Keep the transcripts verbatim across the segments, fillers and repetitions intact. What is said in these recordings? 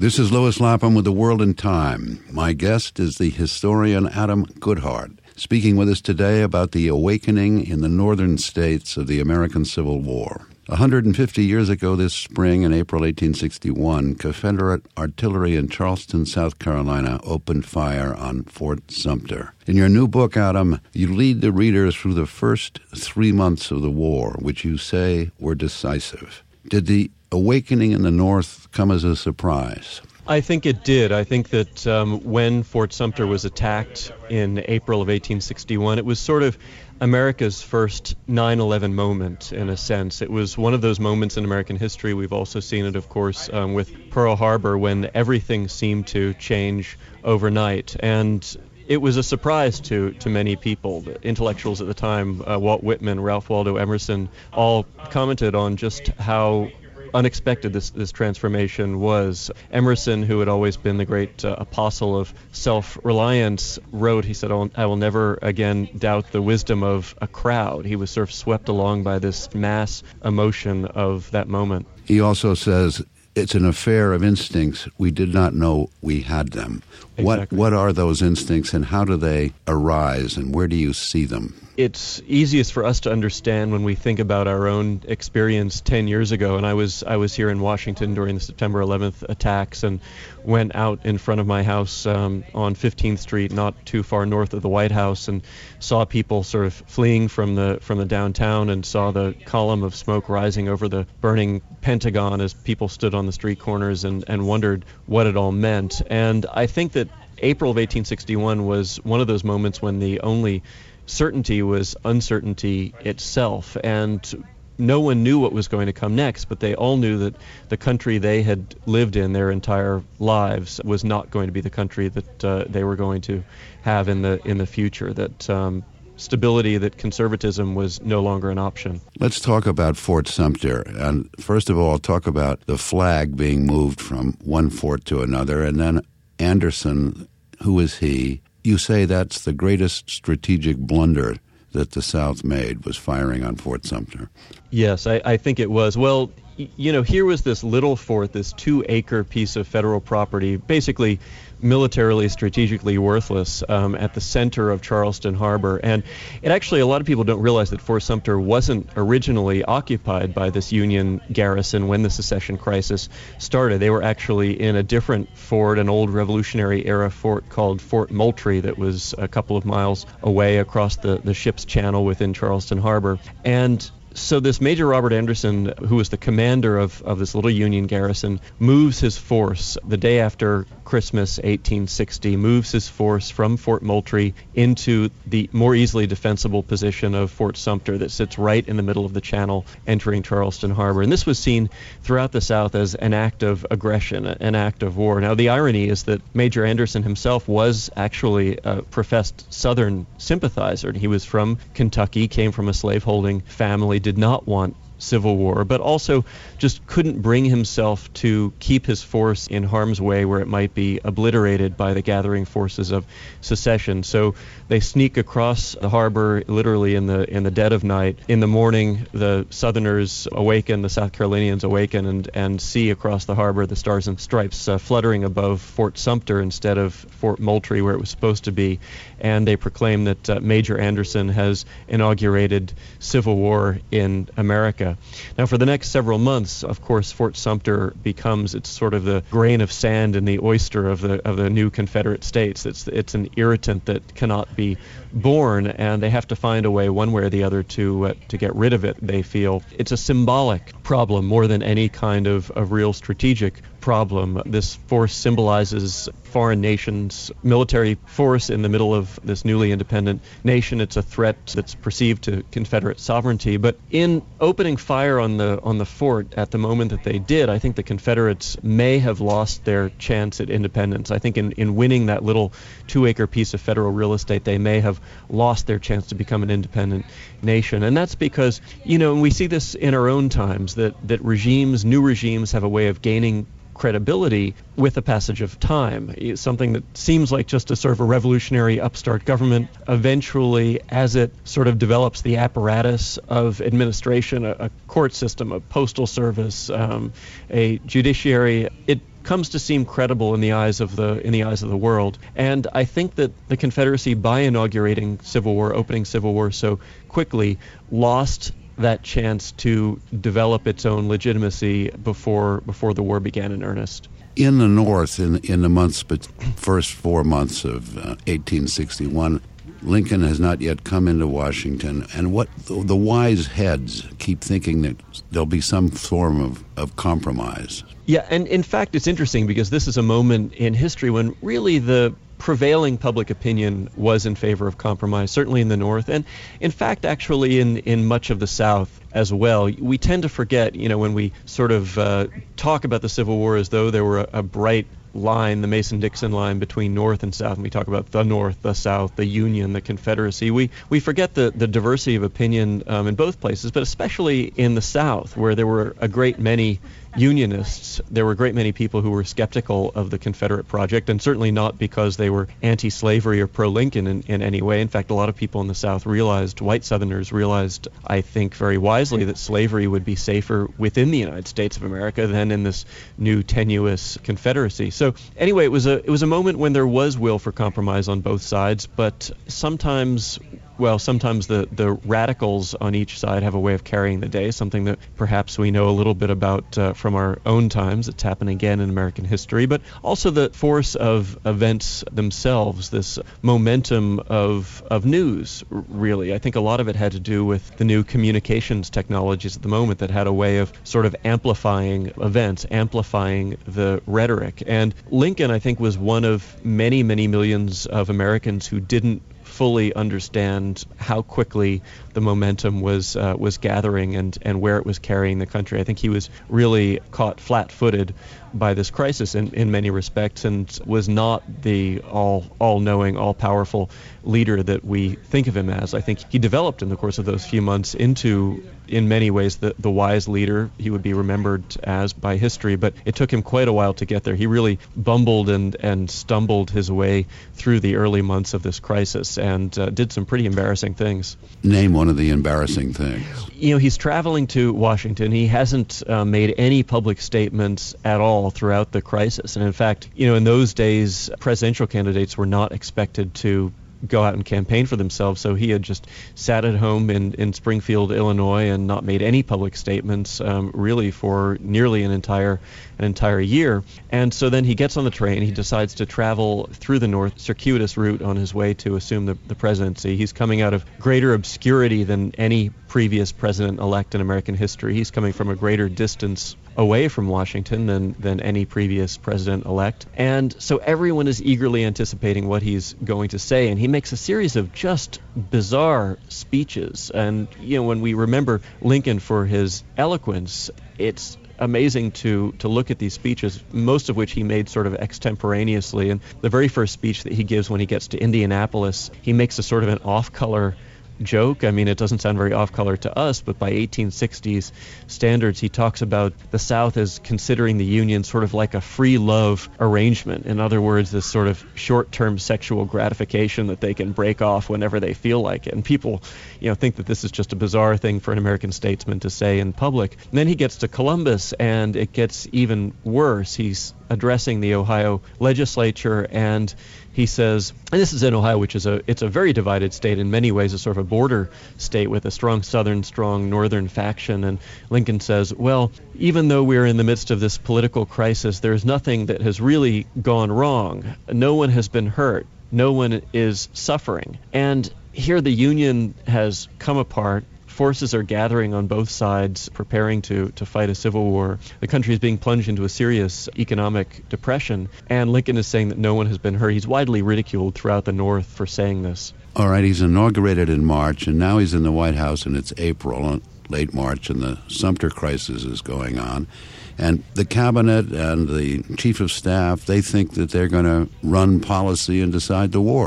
This is Louis Lapham with The World in Time. My guest is the historian Adam Goodhart, speaking with us today about the awakening in the northern states of the American Civil War. one hundred fifty years ago this spring, in April eighteen sixty-one, Confederate artillery in Charleston, South Carolina, opened fire on Fort Sumter. In your new book, Adam, you lead the readers through the first three months of the war, which you say were decisive. Did the awakening in the North come as a surprise? I think it did. I think that um, when Fort Sumter was attacked in April of eighteen sixty-one, it was sort of America's first nine eleven moment, in a sense. It was one of those moments in American history. We've also seen it, of course, um, with Pearl Harbor, when everything seemed to change overnight. And it was a surprise to, to many people. The intellectuals at the time, uh, Walt Whitman, Ralph Waldo Emerson, all commented on just how unexpected this, this transformation was. Emerson, who had always been the great uh, apostle of self-reliance, wrote, he said, I will never again doubt the wisdom of a crowd. He was sort of swept along by this mass emotion of that moment. He also says, it's an affair of instincts. We did not know we had them. Exactly. What what are those instincts, and how do they arise, and where do you see them? It's easiest for us to understand when we think about our own experience ten years ago. And I was I was here in Washington during the September eleventh attacks, and went out in front of my house um, on fifteenth Street, not too far north of the White House, and saw people sort of fleeing from the from the downtown, and saw the column of smoke rising over the burning Pentagon as people stood on the street corners and, and wondered what it all meant. And I think that April of eighteen sixty-one was one of those moments when the only certainty was uncertainty itself, and no one knew what was going to come next, but they all knew that the country they had lived in their entire lives was not going to be the country that uh, they were going to have in the in the future, that um, stability, that conservatism was no longer an option. Let's talk about Fort Sumter. And first of all, talk about the flag being moved from one fort to another, and then Anderson, who is he? You say that's the greatest strategic blunder that the South made, was firing on Fort Sumter. Yes, I, I think it was. Well, y- you know, here was this little fort, this two-acre piece of federal property, basically militarily, strategically worthless, um, at the center of Charleston Harbor. And it actually, a lot of people don't realize that Fort Sumter wasn't originally occupied by this Union garrison when the secession crisis started. They were actually in a different fort, an old Revolutionary era fort called Fort Moultrie that was a couple of miles away across the, the ship's channel within Charleston Harbor. And so this Major Robert Anderson, who was the commander of, of this little Union garrison, moves his force the day after Christmas eighteen sixty, moves his force from Fort Moultrie into the more easily defensible position of Fort Sumter that sits right in the middle of the channel entering Charleston Harbor. And this was seen throughout the South as an act of aggression, an act of war. Now, the irony is that Major Anderson himself was actually a professed Southern sympathizer. He was from Kentucky, came from a slaveholding family, did not want civil war, but also just couldn't bring himself to keep his force in harm's way where it might be obliterated by the gathering forces of secession. So they sneak across the harbor literally in the in the dead of night. In the morning, the Southerners awaken, the South Carolinians awaken, and, and see across the harbor the Stars and Stripes uh, fluttering above Fort Sumter instead of Fort Moultrie where it was supposed to be. And they proclaim that uh, Major Anderson has inaugurated civil war in America. Now, for the next several months, of course, Fort Sumter becomes, it's sort of the grain of sand in the oyster of the of the new Confederate States. It's it's an irritant that cannot be borne, and they have to find a way, one way or the other, to uh, to get rid of it, they feel. It's a symbolic problem more than any kind of, of real strategic problem. This force symbolizes foreign nations' military force in the middle of this newly independent nation. It's a threat that's perceived to Confederate sovereignty. But in opening fire on the on the fort at the moment that they did, I think the Confederates may have lost their chance at independence. I think in, in winning that little two-acre piece of federal real estate, they may have lost their chance to become an independent nation. And that's because, you know, and we see this in our own times, that, that regimes, new regimes, have a way of gaining credibility with the passage of time. It's something that seems like just a sort of a revolutionary upstart government. Eventually, as it sort of develops the apparatus of administration, a, a court system, a postal service, um, a judiciary, it comes to seem credible in the eyes of the in the eyes of the world. And I think that the Confederacy, by inaugurating Civil War, opening Civil War so quickly, lost that chance to develop its own legitimacy before before the war began in earnest. In the North, in in the months, but first four months of uh, eighteen sixty-one, Lincoln has not yet come into Washington, and what the, the wise heads keep thinking that there'll be some form of, of compromise. Yeah, and in fact, it's interesting because this is a moment in history when really the prevailing public opinion was in favor of compromise, certainly in the North, and in fact, actually in, in much of the South as well. We tend to forget, you know, when we sort of uh, talk about the Civil War as though there were a, a bright line, the Mason-Dixon line between North and South, and we talk about the North, the South, the Union, the Confederacy. We we forget the, the diversity of opinion um, in both places, but especially in the South, where there were a great many Unionists. There were a great many people who were skeptical of the Confederate project, and certainly not because they were anti-slavery or pro-Lincoln in, in any way. In fact, a lot of people in the South realized, white Southerners realized, I think very wisely, that slavery would be safer within the United States of America than in this new tenuous Confederacy. So anyway, it was a it was a moment when there was will for compromise on both sides, but sometimes Well, sometimes the, the radicals on each side have a way of carrying the day, something that perhaps we know a little bit about uh, from our own times. It's happened again in American history, but also the force of events themselves, this momentum of of news, really. I think a lot of it had to do with the new communications technologies at the moment that had a way of sort of amplifying events, amplifying the rhetoric. And Lincoln, I think, was one of many, many millions of Americans who didn't fully understand how quickly the momentum was uh, was gathering and, and where it was carrying the country. I think he was really caught flat-footed by this crisis in, in many respects and was not the all all-knowing, all-powerful leader that we think of him as. I think he developed in the course of those few months into, in many ways, the, the wise leader he would be remembered as by history, but it took him quite a while to get there. He really bumbled and, and stumbled his way through the early months of this crisis and uh, did some pretty embarrassing things. Name one of the embarrassing things. You know, he's traveling to Washington. He hasn't uh, made any public statements at all throughout the crisis. And in fact, you know, in those days, presidential candidates were not expected to go out and campaign for themselves. So he had just sat at home in, in Springfield, Illinois, and not made any public statements um, really for nearly an entire an entire year. And so then he gets on the train. He decides to travel through the North, circuitous route on his way to assume the, the presidency. He's coming out of greater obscurity than any previous president-elect in American history. He's coming from a greater distance away from Washington than, than any previous president-elect. And so everyone is eagerly anticipating what he's going to say, and he makes a series of just bizarre speeches. And, you know, when we remember Lincoln for his eloquence, it's amazing to, to look at these speeches, most of which he made sort of extemporaneously. And the very first speech that he gives when he gets to Indianapolis, he makes a sort of an off-color joke. I mean, it doesn't sound very off-color to us, but by eighteen sixties standards, he talks about the South as considering the Union sort of like a free love arrangement. In other words, this sort of short-term sexual gratification that they can break off whenever they feel like it. And people, you know, think that this is just a bizarre thing for an American statesman to say in public. And then he gets to Columbus, and it gets even worse. He's addressing the Ohio legislature, and he says, and this is in Ohio, which is a it's a very divided state in many ways, a sort of a border state with a strong southern, strong northern faction. And Lincoln says, well, even though we're in the midst of this political crisis, there's nothing that has really gone wrong. No one has been hurt. No one is suffering. And here the Union has come apart. Forces are gathering on both sides, preparing to, to fight a civil war. The country is being plunged into a serious economic depression, and Lincoln is saying that no one has been hurt. He's widely ridiculed throughout the North for saying this. All right, he's inaugurated in March, and now he's in the White House, and it's April, late March, and the Sumter crisis is going on. And the cabinet and the chief of staff, they think that they're going to run policy and decide the war.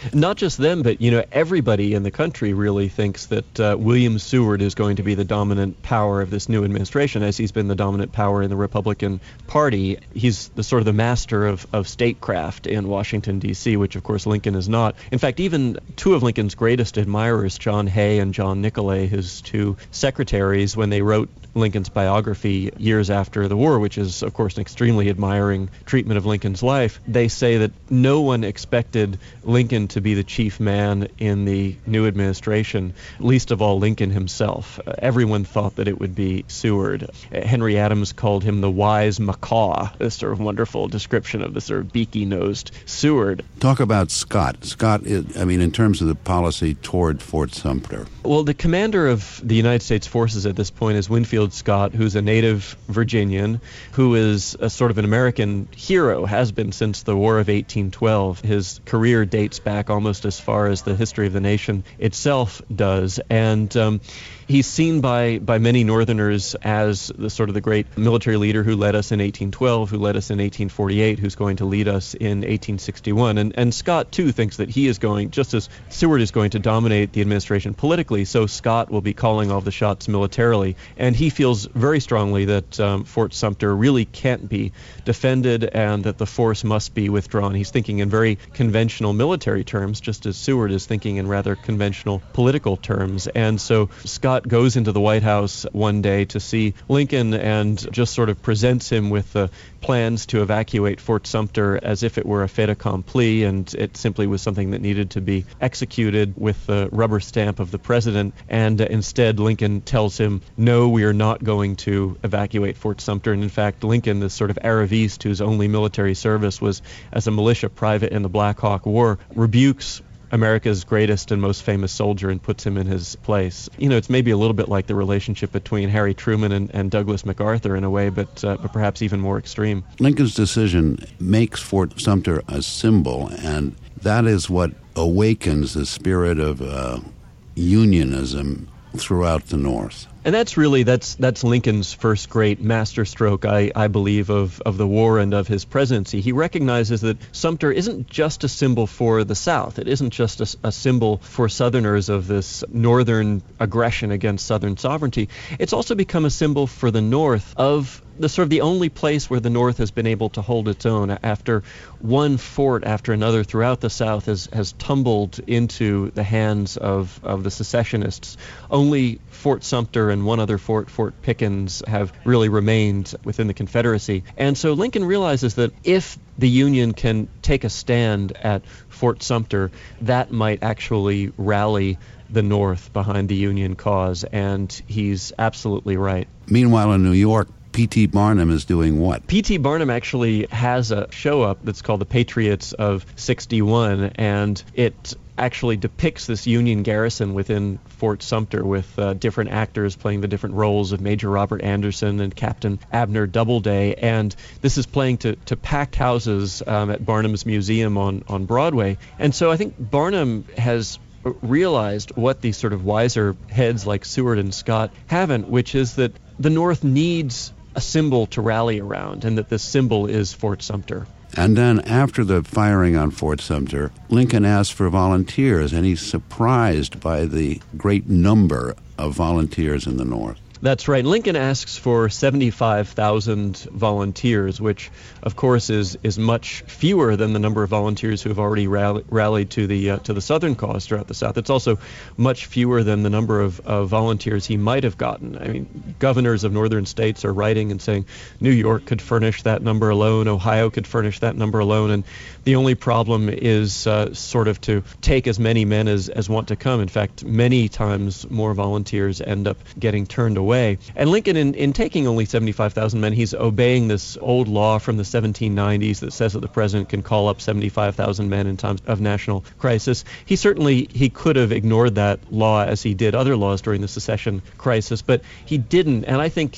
Not just them, but, you know, everybody in the country really thinks that uh, William Seward is going to be the dominant power of this new administration, as he's been the dominant power in the Republican Party. He's the sort of the master of, of statecraft in Washington, D C, which, of course, Lincoln is not. In fact, even two of Lincoln's greatest admirers, John Hay and John Nicolay, his two secretaries, when they wrote Lincoln's biography years after the war, which is, of course, an extremely admiring treatment of Lincoln's life, they say that no one expected Lincoln to be the chief man in the new administration, least of all Lincoln himself. Uh, everyone thought that it would be Seward. Uh, Henry Adams called him the wise macaw, a sort of wonderful description of the sort of beaky-nosed Seward. Talk about Scott. Scott, is, I mean, in terms of the policy toward Fort Sumter. Well, the commander of the United States forces at this point is Winfield Scott, who's a native Virginian, who is a sort of an American hero, has been since the War of eighteen twelve. His career dates back almost as far as the history of the nation itself does, and um, he's seen by, by many Northerners as the sort of the great military leader who led us in eighteen twelve, who led us in eighteen forty-eight, who's going to lead us in eighteen sixty-one. And, and Scott, too, thinks that he is going, just as Seward is going to dominate the administration politically, so Scott will be calling all the shots militarily. And he feels very strongly that um, Fort Sumter really can't be defended and that the force must be withdrawn. He's thinking in very conventional military terms, just as Seward is thinking in rather conventional political terms. And so Scott goes into the White House one day to see Lincoln and just sort of presents him with the plans to evacuate Fort Sumter as if it were a fait accompli, and it simply was something that needed to be executed with the rubber stamp of the president. And uh, instead, Lincoln tells him, no, we are not going to evacuate Fort Sumter. And in fact, Lincoln, this sort of Arabiste whose only military service was as a militia private in the Black Hawk War, rebukes America's greatest and most famous soldier and puts him in his place. You know, it's maybe a little bit like the relationship between Harry Truman and, and Douglas MacArthur in a way, but, uh, but perhaps even more extreme. Lincoln's decision makes Fort Sumter a symbol, and that is what awakens the spirit of uh, unionism throughout the North. And that's really, that's that's Lincoln's first great masterstroke, I, I believe, of, of the war and of his presidency. He recognizes that Sumter isn't just a symbol for the South. It isn't just a, a symbol for Southerners of this Northern aggression against Southern sovereignty. It's also become a symbol for the North of the sort of the only place where the North has been able to hold its own after one fort after another throughout the South has, has tumbled into the hands of, of the secessionists. Only Fort Sumter and one other fort, Fort Pickens, have really remained within the Confederacy. And so Lincoln realizes that if the Union can take a stand at Fort Sumter, that might actually rally the North behind the Union cause, and he's absolutely right. Meanwhile, in New York, P T Barnum is doing what? P T Barnum actually has a show up that's called The Patriots of sixty-one, and it actually depicts this Union garrison within Fort Sumter with uh, different actors playing the different roles of Major Robert Anderson and Captain Abner Doubleday. And this is playing to, to packed houses um, at Barnum's Museum on, on Broadway. And so I think Barnum has realized what these sort of wiser heads like Seward and Scott haven't, which is that the North needs a symbol to rally around, and that this symbol is Fort Sumter. And then after the firing on Fort Sumter, Lincoln asked for volunteers, and he's surprised by the great number of volunteers in the North. That's right. Lincoln asks for seventy-five thousand volunteers, which, of course, is is much fewer than the number of volunteers who have already rally, rallied to the uh, to the Southern cause throughout the South. It's also much fewer than the number of, of volunteers he might have gotten. I mean, governors of northern states are writing and saying New York could furnish that number alone, Ohio could furnish that number alone, and the only problem is uh, sort of to take as many men as, as want to come. In fact, many times more volunteers end up getting turned away. And Lincoln, in, in taking only seventy-five thousand men, he's obeying this old law from the seventeen nineties that says that the president can call up seventy-five thousand men in times of national crisis. He certainly, he could have ignored that law as he did other laws during the secession crisis, but he didn't. And I think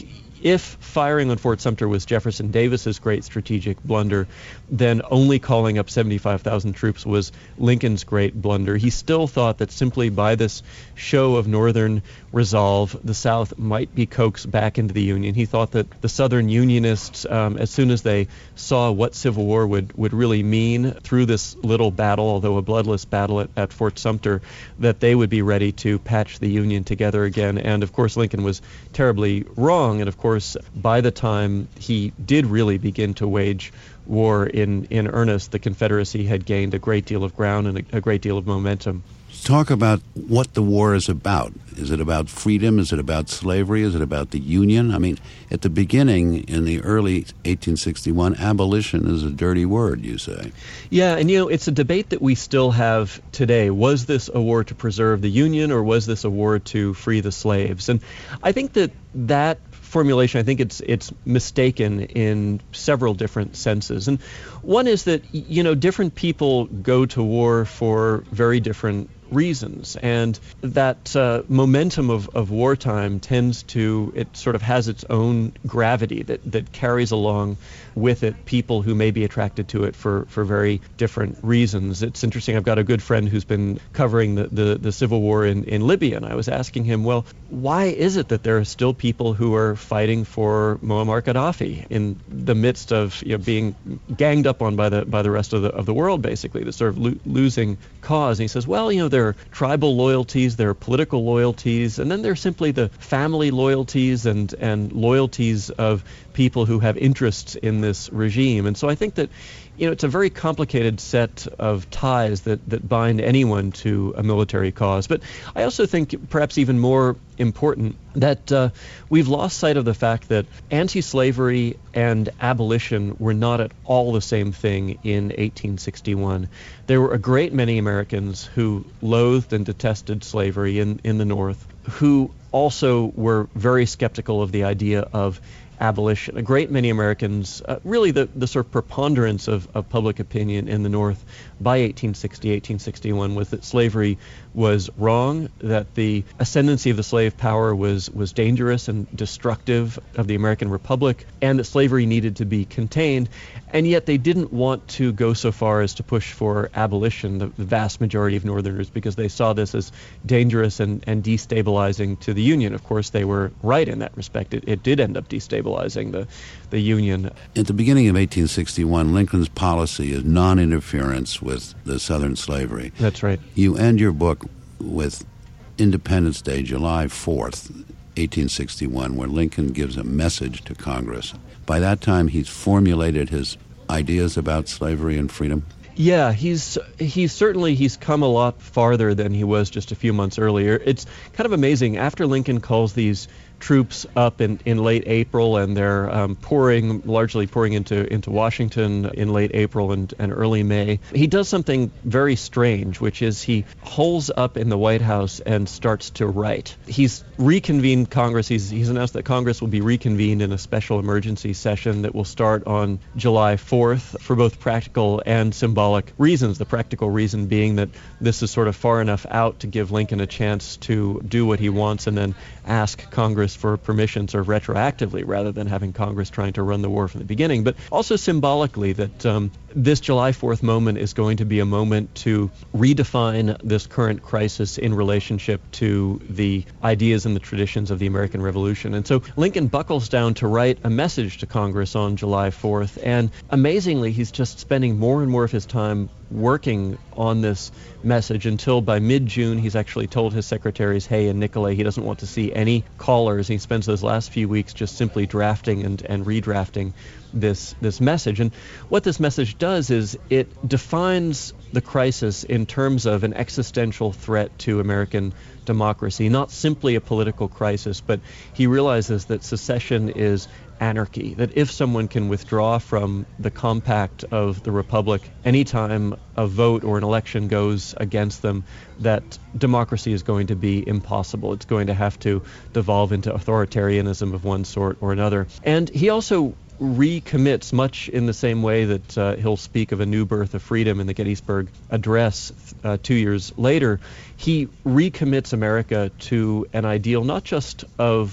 if firing on Fort Sumter was Jefferson Davis's great strategic blunder, then only calling up seventy-five thousand troops was Lincoln's great blunder. He still thought that simply by this show of Northern resolve, the South might be coaxed back into the Union. He thought that the Southern Unionists, um, as soon as they saw what Civil War would, would really mean through this little battle, although a bloodless battle at, at Fort Sumter, that they would be ready to patch the Union together again. And of course, Lincoln was terribly wrong. And of course, by the time he did really begin to wage war in, in earnest, the Confederacy had gained a great deal of ground and a, a great deal of momentum. Talk about what the war is about. Is it about freedom? Is it about slavery? Is it about the Union? I mean, at the beginning, in the early eighteen sixty-one, abolition is a dirty word, you say. Yeah, and you know, it's a debate that we still have today. Was this a war to preserve the Union, or was this a war to free the slaves? And I think that that formulation, I think it's it's mistaken in several different senses. And one is that, you know, different people go to war for very different reasons, and that uh, momentum of, of wartime tends to, it sort of has its own gravity that, that carries along with it people who may be attracted to it for, for very different reasons. It's interesting, I've got a good friend who's been covering the, the, the Civil War in, in Libya, and I was asking him, well, why is it that there are still people who are fighting for Muammar Gaddafi in the midst of, you know, being ganged up on by the by the rest of the of the world, basically, the sort of lo- losing cause? And he says, well, you know, there are tribal loyalties, there are political loyalties, and then there's simply the family loyalties and, and loyalties of people who have interests in this regime. And so I think that, you know, it's a very complicated set of ties that, that bind anyone to a military cause. But I also think, perhaps even more important, that uh, we've lost sight of the fact that anti-slavery and abolition were not at all the same thing in eighteen sixty-one. There were a great many Americans who loathed and detested slavery in, in the North, who also were very skeptical of the idea of abolition. A great many Americans, uh, really the, the sort of preponderance of, of public opinion in the North by eighteen sixty, eighteen sixty-one was that slavery was wrong, that the ascendancy of the slave power was, was dangerous and destructive of the American Republic, and that slavery needed to be contained. And yet they didn't want to go so far as to push for abolition, the, the vast majority of Northerners, because they saw this as dangerous and, and destabilizing to the Union. Of course, they were right in that respect. It, it did end up destabilizing the, the Union. At the beginning of eighteen sixty-one, Lincoln's policy is non-interference with the Southern slavery. That's right. You end your book with Independence Day, July fourth, eighteen sixty-one, where Lincoln gives a message to Congress. By that time, he's formulated his ideas about slavery and freedom. Yeah, he's he's certainly he's come a lot farther than he was just a few months earlier. It's kind of amazing. After Lincoln calls these troops up in, in late April, and they're um, pouring, largely pouring into, into Washington in late April and, and early May, he does something very strange, which is he holes up in the White House and starts to write. He's reconvened Congress. He's, he's announced that Congress will be reconvened in a special emergency session that will start on July fourth for both practical and symbolic reasons. The practical reason being that this is sort of far enough out to give Lincoln a chance to do what he wants and then ask Congress for permission sort of retroactively rather than having Congress trying to run the war from the beginning. But also symbolically that um, this July fourth moment is going to be a moment to redefine this current crisis in relationship to the ideas and the traditions of the American Revolution. And so Lincoln buckles down to write a message to Congress on July fourth, and amazingly he's just spending more and more of his time working on this message until by mid-June he's actually told his secretaries, Hay and Nicolay, he doesn't want to see any callers. He spends those last few weeks just simply drafting and, and redrafting this this message. And what this message does is it defines the crisis in terms of an existential threat to American democracy, not simply a political crisis, but he realizes that secession is anarchy, that if someone can withdraw from the compact of the Republic anytime a vote or an election goes against them, that democracy is going to be impossible. It's going to have to devolve into authoritarianism of one sort or another. And he also recommits, much in the same way that uh, he'll speak of a new birth of freedom in the Gettysburg Address uh, two years later, he recommits America to an ideal not just of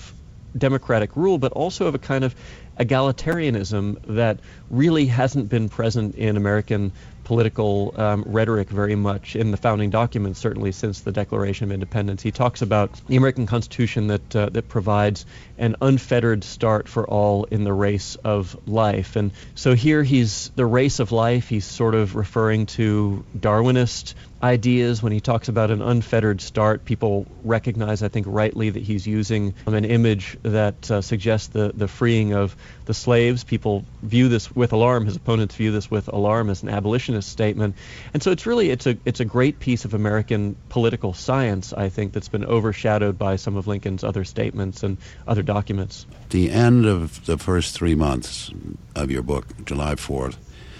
democratic rule, but also of a kind of egalitarianism that really hasn't been present in American political um, rhetoric very much in the founding documents, certainly since the Declaration of Independence. He talks about the American Constitution that uh, that provides an unfettered start for all in the race of life. And so here he's the race of life. He's sort of referring to Darwinist ideas when he talks about an unfettered start. People recognize, I think rightly, that he's using um, an image that uh, suggests the, the freeing of the slaves. People view this with alarm. His opponents view this with alarm as an abolitionist statement. And so it's really, it's a it's a great piece of American political science, I think, that's been overshadowed by some of Lincoln's other statements and other documents. The end of the first three months of your book, July fourth,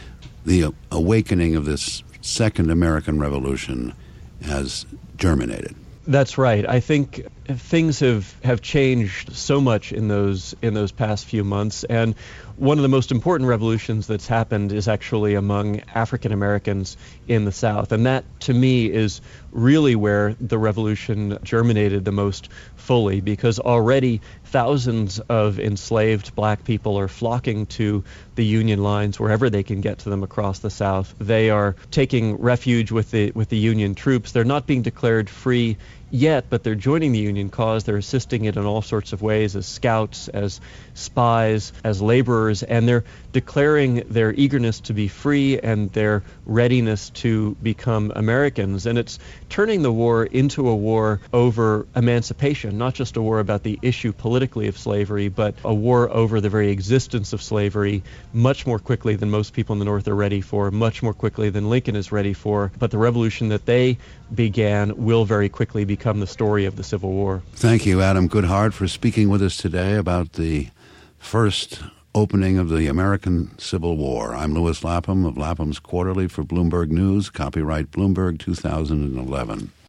the awakening of this Second American Revolution has germinated. That's right. I think things have, have changed so much in those in those past few months, and one of the most important revolutions that's happened is actually among African Americans in the South, and that to me is really where the revolution germinated the most fully, because already thousands of enslaved black people are flocking to the Union lines wherever they can get to them across the South. They are taking refuge with the with the Union troops. They're not being declared free yet, but they're joining the Union cause. They're assisting it in all sorts of ways as scouts, as spies, as laborers, and they're declaring their eagerness to be free and their readiness to become Americans. And it's turning the war into a war over emancipation, not just a war about the issue politically of slavery, but a war over the very existence of slavery much more quickly than most people in the North are ready for, much more quickly than Lincoln is ready for. But the revolution that they began will very quickly become the story of the Civil War. Thank you, Adam Goodhart, for speaking with us today about the first opening of the American Civil War. I'm Louis Lapham of Lapham's Quarterly for Bloomberg News, copyright Bloomberg two thousand eleven.